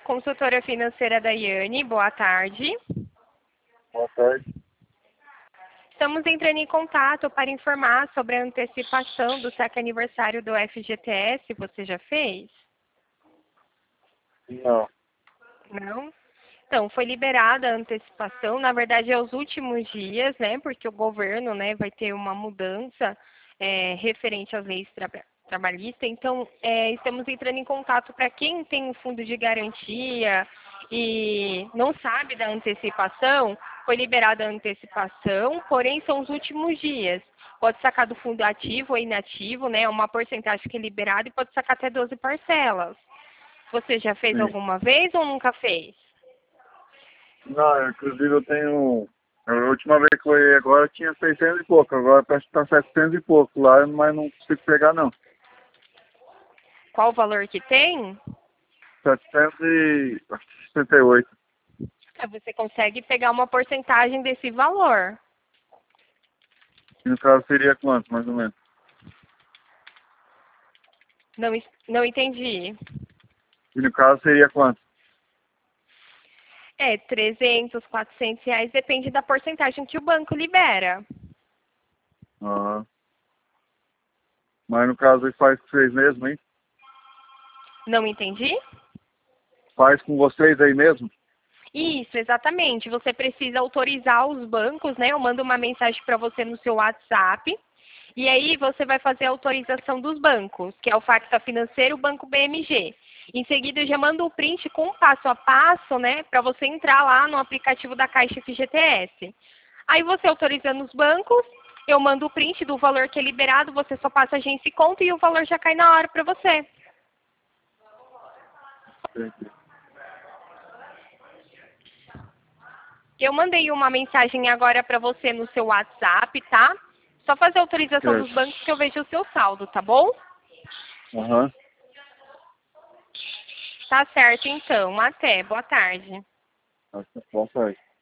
consultora financeira da Iane, boa tarde. Boa tarde. Estamos entrando em contato para informar sobre a antecipação do saque aniversário do FGTS. Você já fez? Não. Não? Então, foi liberada a antecipação, na verdade é os últimos dias, né, porque o governo, né, vai ter uma mudança referente às leis trabalhistas. Então, estamos entrando em contato para quem tem um fundo de garantia e não sabe da antecipação, foi liberada a antecipação, porém são os últimos dias. Pode sacar do fundo ativo ou inativo, né, uma porcentagem que é liberada e pode sacar até 12 parcelas. Você já fez Sim. alguma vez ou nunca fez? Não, inclusive eu tenho... A última vez que eu olhei agora tinha 600 e pouco, agora parece que está 700 e pouco lá, mas não consigo pegar não. Qual o valor que tem? 768. Você consegue pegar uma porcentagem desse valor. E no caso seria quanto, mais ou menos? Não entendi. E no caso seria quanto? 300, 400 reais, depende da porcentagem que o banco libera. Ah. Mas no caso aí faz com vocês mesmo, hein? Não entendi? Faz com vocês aí mesmo? Isso, exatamente. Você precisa autorizar os bancos, né? Eu mando uma mensagem para você no seu WhatsApp. E aí você vai fazer a autorização dos bancos, que é o Facta Financeiro e o Banco BMG. Em seguida, eu já mando o print com o passo a passo, né? Para você entrar lá no aplicativo da Caixa FGTS. Aí você autorizando os bancos, eu mando o print do valor que é liberado, você só passa a agência e conta e o valor já cai na hora para você. Entendi. Eu mandei uma mensagem agora para você no seu WhatsApp, tá? Só fazer a autorização dos Certo. bancos que eu vejo o seu saldo, tá bom? Aham. Tá certo, então. Até. Boa tarde. Boa tarde.